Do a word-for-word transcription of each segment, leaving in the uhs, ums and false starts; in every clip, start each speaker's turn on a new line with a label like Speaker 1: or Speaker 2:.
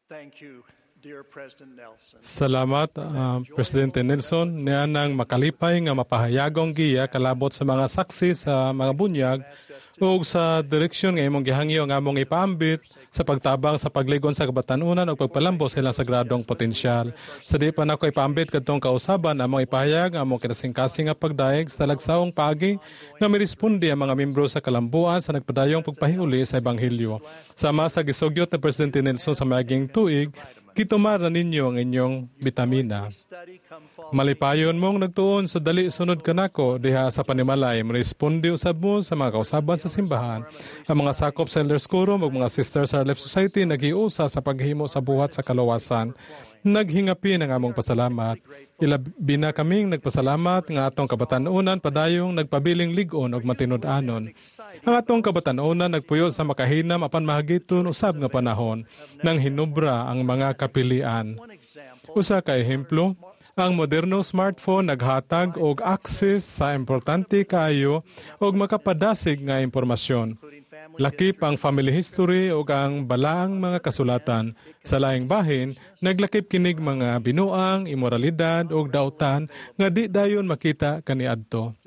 Speaker 1: Thank you, dear President Nelson.
Speaker 2: Salamat, uh, Presidente Nelson, niya nang makalipay nga mapahayagong giya kalabot sa mga saksi sa mga bunyag ug sa direksyon nga imong gihangyo nga among ipaambit sa pagtabang sa pagligon sa kabatanunan ug pagpalambo sa ilang sagradong potensyal. Sa di pa nako ipaambit kadtong kausaban among ipahayag nga among kinasing-kasing nga pagdaig sa talagsaong paagi nga miresponde ang mga membro sa kalambuan sa nagpadayong pagpahiuli sa ebanghelyo. Sama sa gisugyot ni Presidente Nelson sa mayaging tuig, kitumar na ninyo ang inyong bitamina. Malipayon mong nagtuon sa dali sunod kanako diha sa panimalay, responde usab mo sa mga kausaban sa simbahan. Ang mga sakop sa Elders Quorum ug mga Sisters sa Relief Society naghiusa sa paghimo sa buhat sa kalawasan. Naghingapin ang among pasalamat. Ilabi na kaming nagpasalamat nga atong kabatanunan padayong nagpabiling lig-on ug matinud-anon. Ang atong kabatanunan nagpuyo sa makahinam apan mahagiton usab nga panahon nang hinubra ang mga kapilian. Usa ka ehemplo, ang moderno smartphone naghatag og access sa importante kaayo og makapadasig nga impormasyon. Lakip ang family history ug ang balaang mga kasulatan. Sa laing bahin, naglakip kinig mga binuang, imoralidad ug dautan nga di dayon makita kaniadto.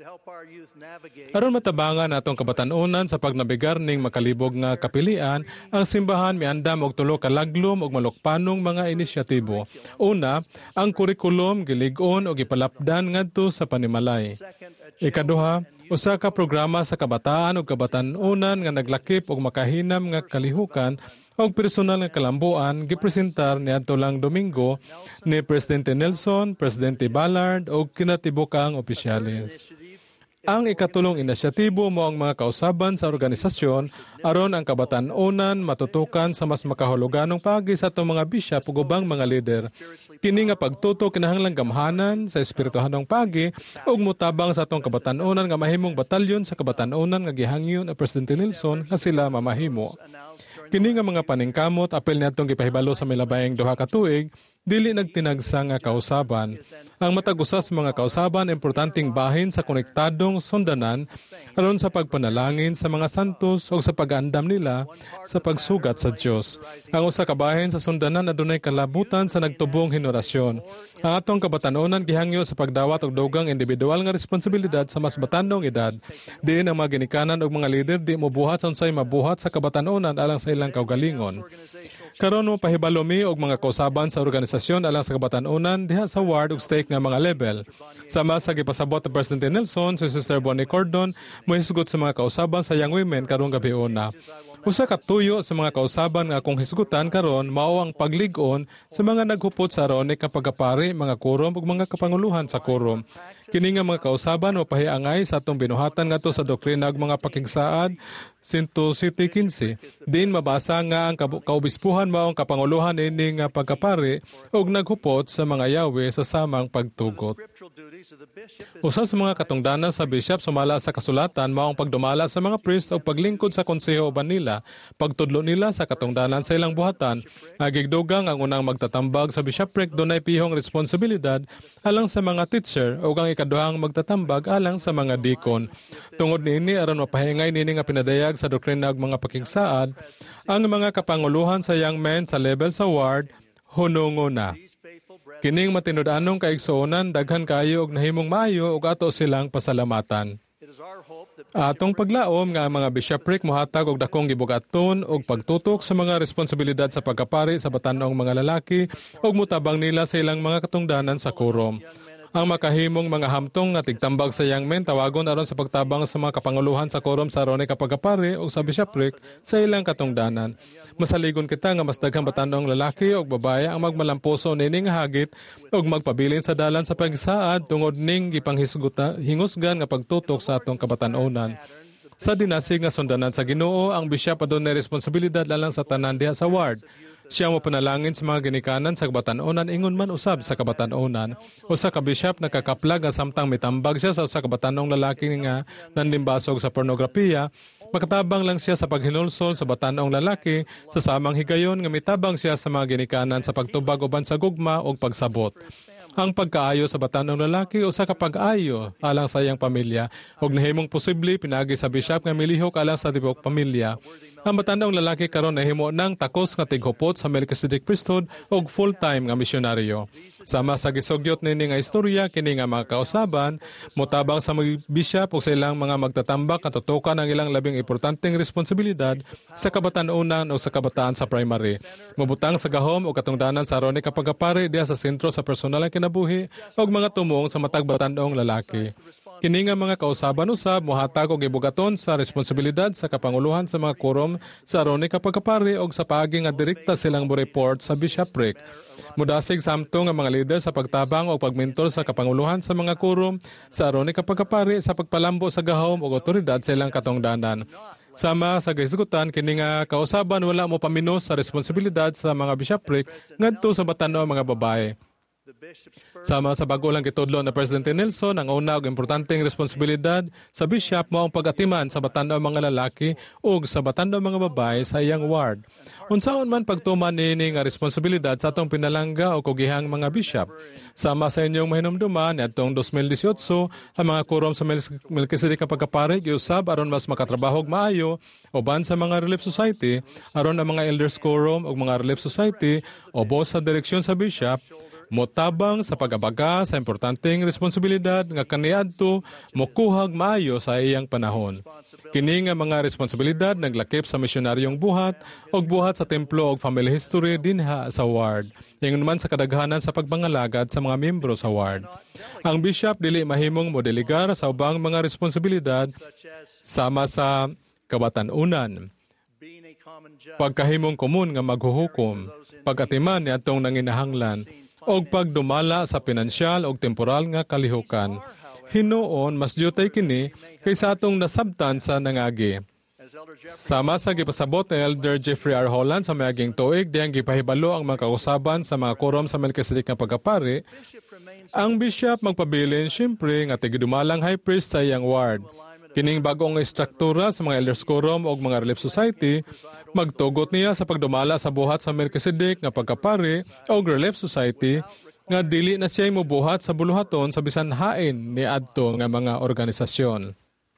Speaker 2: Aron matabangan atong kabatanunan sa pagnabigar ning makalibog nga kapilian, ang simbahan miandam og tulo ka laglom ug malukpanong mga inisyatibo. Una, ang kurikulum gilig-on og ipalapdan ngadto sa panimalay. Ikaduha, usa ka programa sa kabataan ug kabatanunan nga naglakip og makahinam nga kalihukan og personal nga kalambuan gipresentar niadto lang Domingo ni Presidente Nelson, Presidente Ballard ug kinatibukang opisyales. Ang ikatulong inisyatibo mo ang mga kausaban sa organisasyon aron ang kabatanunan matutukan sa mas makahuluganong pagi sa atong mga bishop ug ubang mga leader. Kini nga pagtutok kinahanglang gamhanan sa espirituhanong pagi ug mutabang sa atong kabatanunan nga mahimong batalyon sa kabatanunan nga gihangyo ni Presidente Nelson nga sila mamahimo. Kini nga mga paningkamot apil niadtong gipahibalo sa milabayng duha ka tuig, dili nagtinagsa nga kausaban. Ang matag usa sa mga kausaban importanteng bahin sa konektadong sundanan aron sa pagpanalangin sa mga santos o sa pag-aandam nila sa pagsugat sa Dios. Ang usa ka bahin sa sundanan adunay kalabutan sa nagtubong henerasyon. Ang atong kabatanunan gihangyo sa pagdawat og dugang individual nga responsibilidad sa mas batanong edad. Diin ang mga ginikanan og mga leader di mobuhat sa unsay mabuhat sa kabatanunan alang sa ilang kaugalingon. Karon mo pahibalo mi og mga kausaban sa organisasyon alang sa kabatanunan diha sa ward ug stake nga mga level. Sama sa gipasabot ni Presidente Nelson, si Sister Bonnie Cordon mohisgot sa mga kausaban sa young women karong gabi una. Usa ka tuyo sa mga kausaban nga akong hisgutan karon mao ang paglig-on sa mga naghupot sa aronik nga pagapari, mga quorum ug mga kapanguluhan sa quorum. Kini nga mga kausaban mapahiangay sa atong binuhatan ngadto sa doktrina ug mga pakigsaad one fifteen. Din mabasa nga ang kaobispuhan mao ang kapanguluhan ini nga pagkapari ug naghupot sa mga yawe sa samang pagtugot. Usa sa mga katungdanan sa bishop sumala sa kasulatan mao ang pagdumala sa mga priest ug paglingkod sa konseho uban nila, pagtudlo nila sa katungdanan sa ilang buhatan. Nagigdugang ang unang magtatambag sa bishopric dunay pihong responsibilidad alang sa mga teacher ug ang ikaduhang magtatambag alang sa mga deacon. Tungod niini aron mapahingay nini nga pinadayag sa doktrina ug mga pakigsaad, ang mga kapanguluhan sa young men sa level sa ward hunungo na. Kining matinud-anong kaigsuonan daghan kayo og nahimong maayo ug ato silang pasalamatan. Atong paglaom nga ang mga bishopric mohatag og dakong gibugaton og pagtutok sa mga responsibilidad sa pagkapari sa batanong mga lalaki ug mutabang nila sa ilang mga katungdanan sa quorum. Ang makahimong mga hamtong nga tigtambag sa young men tawagon aron sa pagtabang sa mga kapanguluhan sa quorum sa aron kapagapari o sa bishopric sa ilang katungdanan. Masaligon kita nga mas daghang batanong lalaki o babae ang magmalampuso nining hagit o magpabilin sa dalan sa pagsaad tungod ning gipanghisguta hingusgan nga pagtutok sa atong kabatanunan. Sa dinasig nga sundanan sa Ginoo, ang bishop adunay responsibilidad alang sa tanan diha sa ward. Siya mo panalangin sa mga ginikanan sa kabatanunan ingon man usab sa kabatanunan. Usa ka bishop nakakaplag nga samtang mitambag siya sa usa ka batanong lalaki nga nanlimbasog sa pornografiya, makatabang lang siya sa paghinulsol sa batanong lalaki sa samang higayon nga mitabang siya sa mga ginikanan sa pagtubag uban sa gugma o pagsabot. Ang pagkaayo sa batanong lalaki usa ka pag-ayo alang sa iyang pamilya ug nahimong posible pinagi sa bishop nga milihok alang sa tibok pamilya. Ang batan-ong lalaki karon nahimo ng takos nga tighupot sa Melchizedek priesthood og full-time nga misyonaryo. Sama sa gisugyot nini nga istorya kini nga mga kausaban motabang sa mga bishop ug sa ilang mga magtatambak at tutukan ang ilang labing importanteng responsibilidad sa kabatan-unan o sa kabataan sa primary. Mabutang sa gahom o katungdanan sa aron ni kapagapari diha sa sentro sa personal nga kinabuhi ug mga tumong sa matag batan-ong lalaki. Kini nga mga kausaban usab mohatag og ibugaton sa responsibilidad sa kapanguluhan sa mga quorum sa aron ni kapagapari og sa paagi nga direkta silang mo-report sa bishopric. Mudasig samtong nga mga leader sa pagtabang o pagmentor sa kapanguluhan sa mga quorum sa aron ni kapagapari sa pagpalambo sa gahom ug otoridad sa ilang katungdanan. Sama sa gahisgutan kini nga kausaban wala mo paminos sa responsibilidad sa mga bishopric ngadto sa batan-ong mga babae. Sama sa bago lang gitudlo na Presidente Nelson, ang una og importanteng responsibilidad sa bishop mo ang pag-atiman sa batan-ong mga lalaki ug sa batan-ong mga babae sa iyang ward. Unsaon man pagtuman niini nga responsibilidad sa atong pinalangga o kugihang mga bishop. Sama sa inyong mahinumduman niadtong twenty eighteen, ang mga quorum sa Melchizedek nga pagkapari giusab aron mas makatrabaho og maayo uban sa mga Relief Society aron ang mga elders quorum ug mga Relief Society ubos sa direksyon sa bishop motabang sa pag-abaga sa importanteng responsibilidad nga kaniadto mokuhag maayo sa iyang panahon. Kini nga mga responsibilidad naglakip sa misyonaryong buhat og buhat sa templo og family history dinha sa ward. Ingon man sa kadaghanan sa pagbangalagad sa mga miyembro sa ward. Ang bishop dili mahimong modeligar sa ubang mga responsibilidad sama sa kabatan-unan, pagkahimong komun nga maghuhukom, pag-atiman niadtong nanginahanglan, o pagdumala sa pinansyal o temporal nga kalihukan. Hinuon, mas jutay kini kaysa atong nasabtan sa nangagi. Sama sa gipasabot ni Elder Jeffrey R. Holland sa mayaging tuig, diyang gipahibalo ang mga kausaban sa mga quorum sa Melchizedek nga pagkapari, ang bishop magpabilin siyempre nga tigidumalang high priest sa iyang ward. Kining bagong istruktura sa mga elders quorum o mga Relief Society, magtugot niya sa pagdumala sa buhat sa Melchizedek nga pagkapari o Relief Society nga dili na siya mobuhat sa buluhaton sa bisan hain ni adto nga mga organisasyon.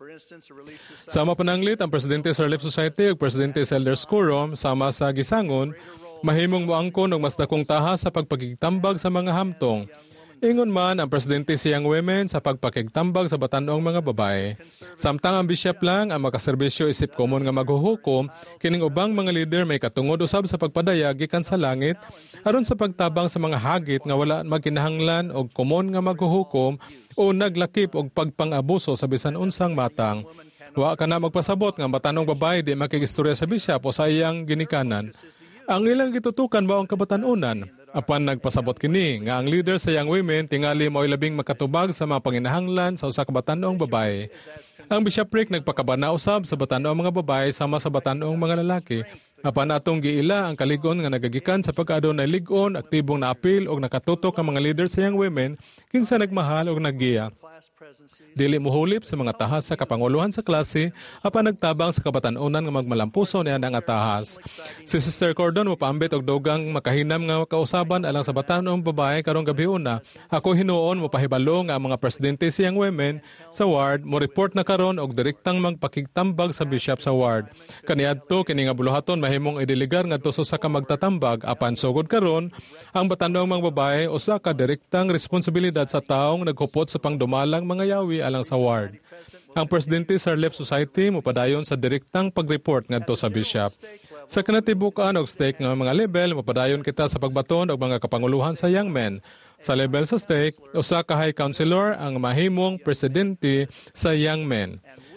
Speaker 2: Sama pananglit ang presidente sa Relief Society ug presidente sa Elders Quorum sama sa gisangon, mahimong moangkon og mas dakong taha sa pagpakigtambag sa mga hamtong. Ingon man ang presidente sa Young Women sa pagpakigtambag sa batan-ong mga babae. Samtang ang bishop lang ang makaserbisyo isip komon nga maghuhukom, kining ubang mga leader may katungod usab sa pagpadayag gikan sa langit aron sa pagtabang sa mga hagit nga wala magkinahanglan og komon nga maghuhukom o naglakip og pagpang-abuso sa bisan unsang matang. Wa ka na magpasabot nga batan-ong babae di makigistorya sa bishop o sa iyang ginikanan. Ang ilang gitutukan mao ang kabatan-unan. Apan nagpasabot kini nga ang leader sa Young Women tingali mao'y labing makatubag sa mga panginahanglan sa usa ka batan-ong babae. Ang bishopric nagpakabana usab sa batan-ong mga babae sama sa batan-ong mga lalaki. Apan atong giila ang kaligon nga nagagikan sa pagkaadunay lig-on, aktibong naapil og nakatutok ang mga leader sa Young Women kinsa nagmahal og naggiya. Dili mohulip sa mga tahas sa kapanguluhan sa klase apan nagtabang sa kabatan-unan nga magmalampuso niya ang atahas. Si Sister Cordon mopaambit og dugang makahinam nga kausaban alang sa batan-ong babae karong gabi una. Ako hinuon mopahibalo nga ang mga presidente sa Young Women sa ward mo report na karon og direktang magpakigtambag sa bishop sa ward. Kaniadto kini nga buluhaton mahimong ideligar ngadto sa usa ka magtatambag apan sugod karon ang batan-ong mga babae usa ka direktang responsibilidad sa taong naghupot sa pangdumalang mga yawi alang sa ward. Ang presidente sa Relief Society mopadayon sa direktang pag-report ngadto sa bishop. Sa kanatibukan og stake nga mga level mopadayon kita sa pagbaton og mga kapanguluhan sa Young Men. Sa level sa stake, usa ka high counselor ang mahimong presidente sa Young Men.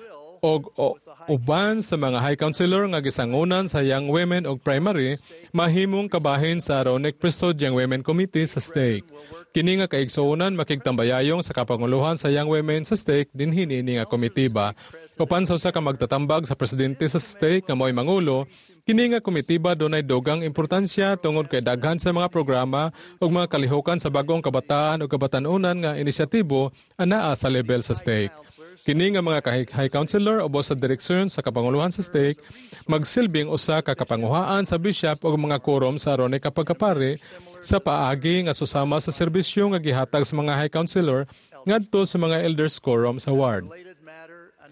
Speaker 2: Og o, uban sa mga high counselor nga gisangunan sa Young Women og primary, mahimong kabahin sa Aaronic Priesthood Young Women Committee sa stake. Kini nga kaigsuonan makigtambayayong sa kapanguluhan sa Young Women sa stake dinhi niini nga komitiba. Upan sa usa ka magtatambag sa presidente sa stake nga mo'y mangulo, kini nga komitiba dunay dugang importansya tungod kay daghan sa mga programa ug mga kalihukan sa bagong kabataan ug kabatan-unan nga inisyatibo anaa sa level sa stake. Kini nga mga high counselor o boss sa direksyon sa kapanguluhan sa stake magsilbing usa ka kapanguhaan sa bishop ug mga quorum sa Aaronic nga pagkapari sa paagi nga susama sa serbisyo nga gihatag sa mga high counselor ngadto sa mga elders quorum sa ward.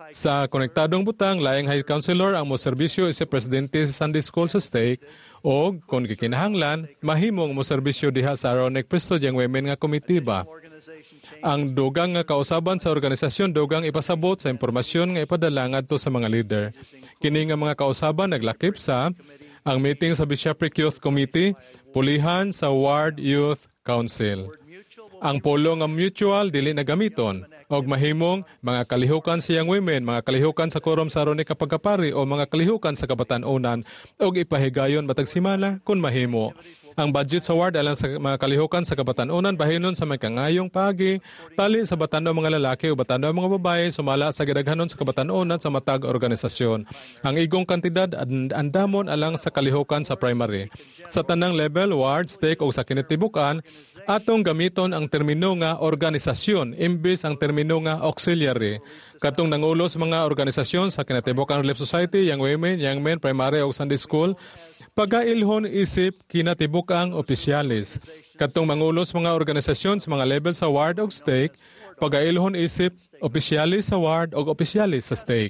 Speaker 2: Sa konektadong butang, laing high counselor ang mo serbisyo isip presidente sa Sunday School sa stake o kung gikinahanglan, mahimong mo serbisyo diha sa Aaronic Prestodiyang Women nga komitiba. Ang dugang nga kausaban sa organisasyon dugang ipasabot sa impormasyon nga ipadala ngadto sa mga leader. Kini nga mga kausaban naglakip sa ang meeting sa Bishopric Youth Committee, pulihan sa Ward Youth Council. Ang polo nga mutual dili na gamiton og mahimong mga kalihukan sa young women, mga kalihukan sa quorum sa Aaronic Kapagkapari o mga kalihukan sa kabatan-unan og ipahigayon matag simana kun mahimo. Ang budget sa ward alang sa mga kalihukan sa kabatan-unan bahinon sa may kangayong pagi, tali sa batan-o mga lalaki o batan-o mga babae, sumala sa gidaghanon sa kabatan-unan sa matag organisasyon. Ang igong kantidad andamon alang sa kalihukan sa primary. Sa tanang level, ward, stake o sa kinitibukan, atong gamiton ang termino nga organisasyon imbis ang termino nga auxiliary. Katong nangulos mga organisasyon sa kinatibukan Relief Society, Young Women, Young Men, Primary o Sunday School, pagailhon isip kinatibukang opisyalis. Katong mangulos mga organisasyon sa mga level sa ward o stake, pagailhon isip opisyalis sa ward o opisyalis sa stake.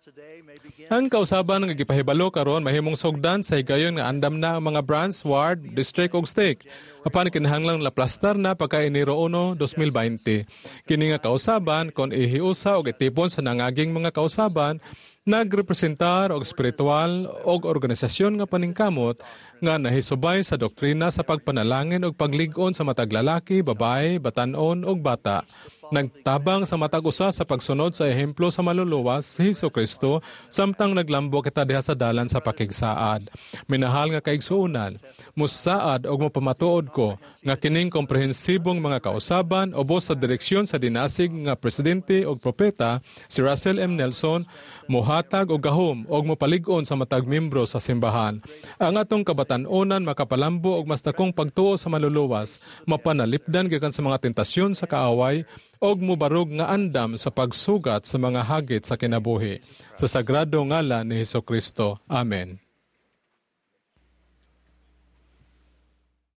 Speaker 2: Ang kausaban nga gipahibalo karon mahimong sugdan sa higayon nga andam na ang mga branch, ward, district o stake. Apan kinahanglang laplastar na pagka Enero uno, twenty twenty. Kini nga kausaban kon ihiusa og itipon sa nangaging mga kausaban nagrepresentar og spiritual og organisasyon nga paningkamot nga nahisubay sa doktrina sa pagpanalangin og paglig-on sa matag lalaki, babae, batan-on ug bata. Nagtabang sa matag usa sa pagsunod sa ehemplo sa maluluwas si Hesukristo samtang naglambo kita diha sa dalan sa pakigsaad. Minahal nga kaigsuonan, musaad og mapamatuod ko nga kining komprehensibong mga kausaban ubos sa direksyon sa dinasig nga presidente og propeta si Russell M. Nelson mohatag og gahom og mopalig-on sa matag membro sa simbahan. Ang atong kabatan-onan makapalambo og mas dakong pagtuo sa maluluwas, mapanalipdan gikan sa mga tentasyon sa kaaway og mubarog nga andam sa pagsugat sa mga hagit sa kinabuhi. Sa sagrado ngalan ni Hesukristo. Amen.